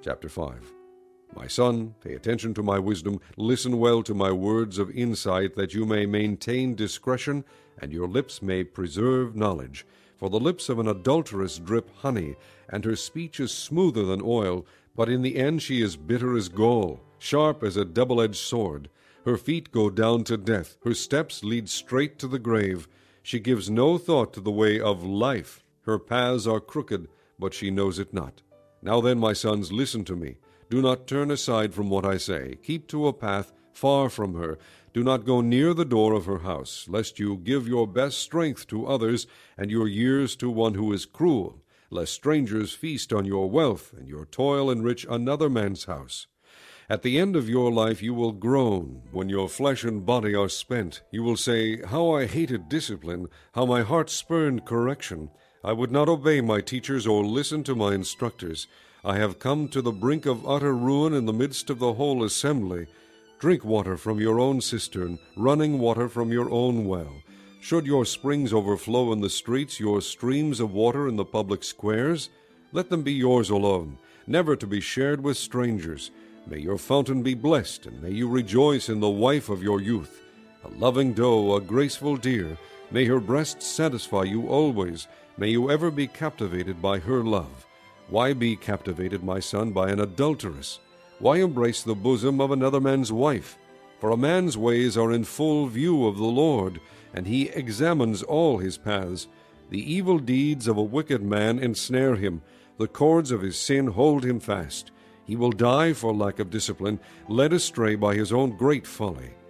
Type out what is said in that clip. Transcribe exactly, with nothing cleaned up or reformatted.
Chapter five. My son, pay attention to my wisdom, listen well to my words of insight, that you may maintain discretion, and your lips may preserve knowledge. For the lips of an adulteress drip honey, and her speech is smoother than oil, but in the end she is bitter as gall, sharp as a double-edged sword. Her feet go down to death, her steps lead straight to the grave. She gives no thought to the way of life. Her paths are crooked, but she knows it not. Now then, my sons, listen to me. Do not turn aside from what I say. Keep to a path far from her. Do not go near the door of her house, lest you give your best strength to others, and your years to one who is cruel, lest strangers feast on your wealth, and your toil enrich another man's house. At the end of your life you will groan, when your flesh and body are spent. You will say, How I hated discipline, how my heart spurned correction. I would not obey my teachers or listen to my instructors. I have come to the brink of utter ruin in the midst of the whole assembly. Drink water from your own cistern, running water from your own well. Should your springs overflow in the streets, your streams of water in the public squares? Let them be yours alone, never to be shared with strangers. May your fountain be blessed, and may you rejoice in the wife of your youth. A loving doe, a graceful deer, may her breast satisfy you always. May you ever be captivated by her love. Why be captivated, my son, by an adulteress? Why embrace the bosom of another man's wife? For a man's ways are in full view of the Lord, and he examines all his paths. The evil deeds of a wicked man ensnare him. The cords of his sin hold him fast. He will die for lack of discipline, led astray by his own great folly.